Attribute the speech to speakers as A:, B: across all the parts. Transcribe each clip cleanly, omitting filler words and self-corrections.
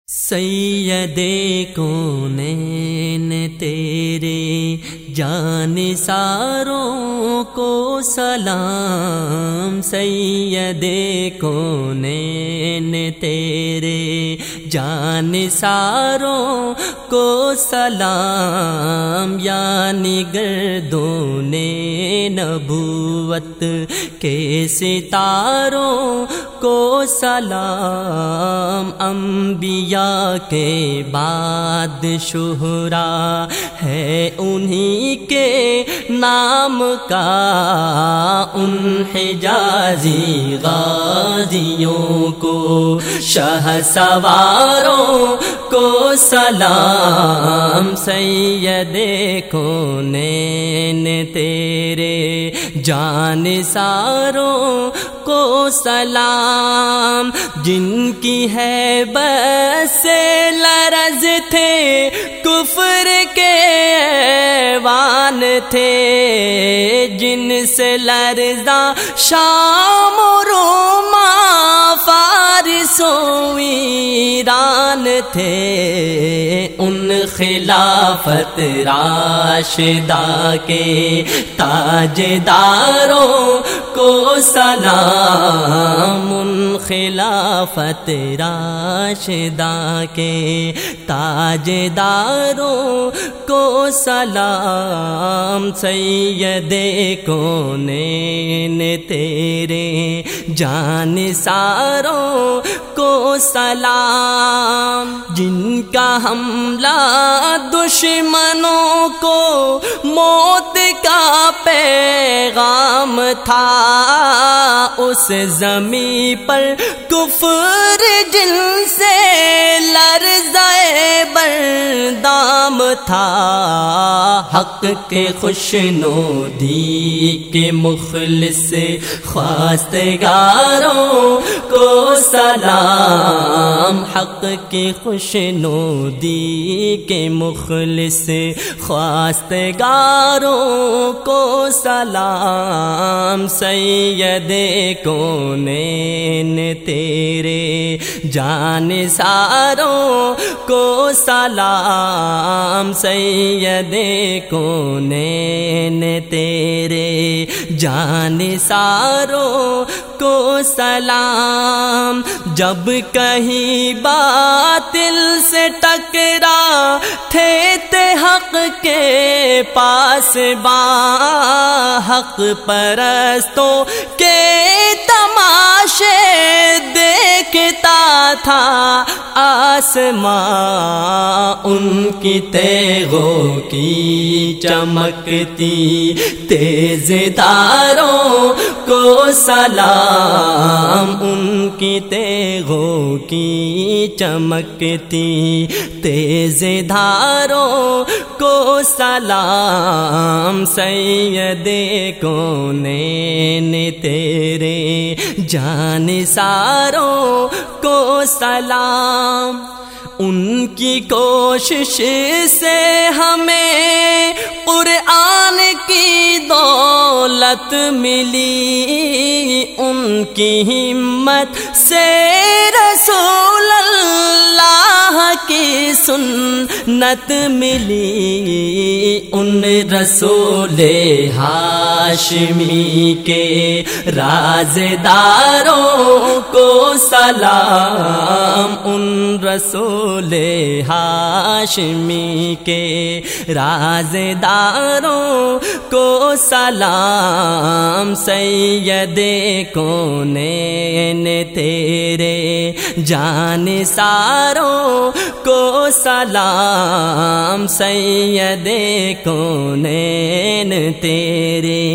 A: سید کونین تیرے جانثاروں کو سلام، سید کونین تیرے جانثاروں کو سلام، یعنی گردون نبوت کے ستاروں کو سلام، انبیاء کے بعد شہرا ہے انہی کے نام کا، ان حجازی غازیوں کو شہ سواروں کو سلام، سید کونین تیرے جانثاروں کو سلام، جن کی ہیبت سے لرز تھے کفر کے ایوان تھے، جن سے لرزا شام و روما فارس و ایران تھے، ان خلافت راشدہ کے تاجداروں کو سلام، ان خلافت راشدہ کے تاجداروں کو سلام، سید کونین تیرے جانثاروں کو سلام، جن کا حملہ دشمنوں کو موت کا پیغام تھا، اس زمین پر کفر جن سے لرزائے بردام تھا، حق کے خوشنودی کے مخلص خواستگاروں کو سلام، حق کے خوشنودی کے مخلص خواستگاروں کو سلام، سید کونین تیرے جانثاروں کو سلام، سید کونین تیرے جانثاروں کو سلام، جب کہیں باطل سے ٹکرا تھے حق کے پاس باں، حق پرستوں کے تماشے دیکھتا تھا آسمان، ان کی تیغوں کی چمکتی تیز دھاروں کو سلام، ان کی تیغوں کی چمکتی تیز دھاروں کو سلام، سید کونین تیرے جانثاروں کو سلام، ان کی کوشش سے ہمیں قرآن کی دولت ملی، ان کی ہمت سے رسول اللہ کی سنت ملی، ان رسول ہاشمی کے رازداروں کو سلام، ان رسول ہاشمی کے رازداروں کو سلام، سید کونین تیرے جانثاروں کو سلام، سید کونین تیرے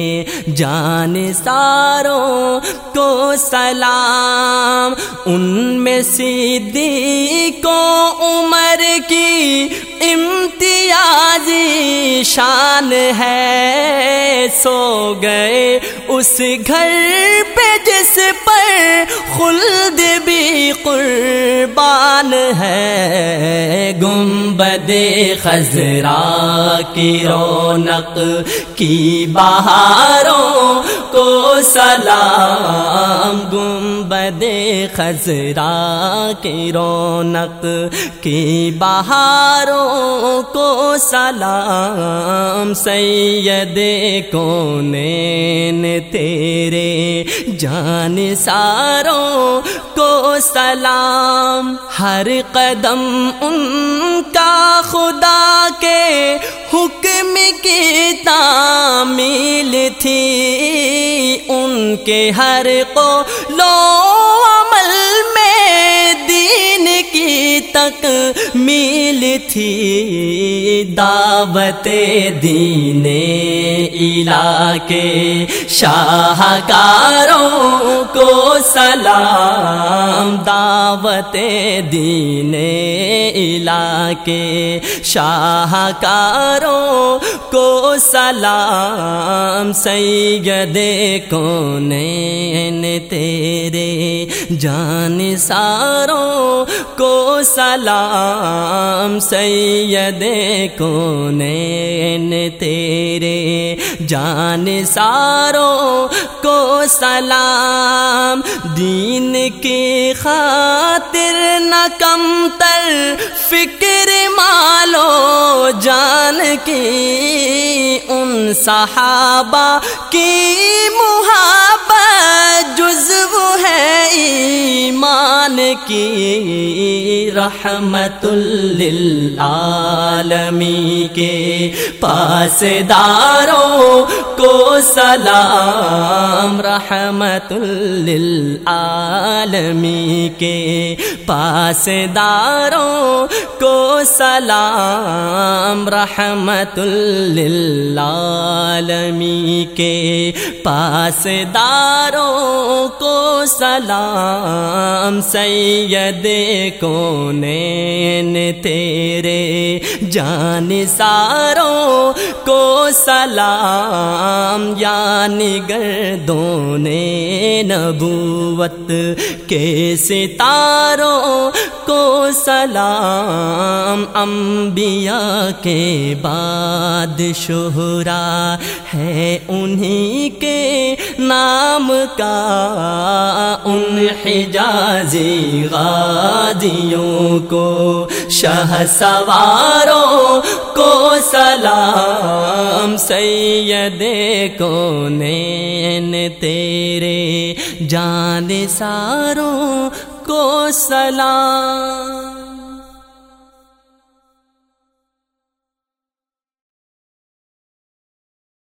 A: جانثاروں کو سلام، ان میں صدیق و عمر کی امتیاز عاجی شان ہے، سو گئے اس گھر پہ جس پر خلد بھی قربان ہے، گنبد خضرا کی رونق کی بہاروں کو سلام، گنبد خضرا کی رونق کی بہاروں کو سلام، سید کونین تیرے جانثاروں کو سلام، ہر قدم ان کا خدا کے حکم کی تعمیل تھی، ان کے ہر قول و عمل میں دین کی تکمیل تھی، دعوت دین الہ کے شاہکاروں کو سلام، دعوت دین الہ کے شاہکاروں کو سلام، سید کونین تیرے جانثاروں کو سلام، سید کونین تیرے جانثاروں کو سلام، دین کی خاطر نہ کم تر فکر مالو جان کی، ان صحابہ کی محبت جزو ہے ایمان کی، رحمت للعالمین کے پاسداروں کو سلام، رحمت للعالمین کے پاسداروں کو سلام، رحمت للعالمین کے پاسداروں کو سلام، سید کونین تیرے جانثاروں کو سلام، یعنی گردون نبوت کے ستاروں کو سلام، انبیاء کے بعد شہرا ہے انہی کے نام کا، ان حجازی غازیوں کو شہ سواروں کو سلام، سید کونین تیرے جانثاروں کو سلام۔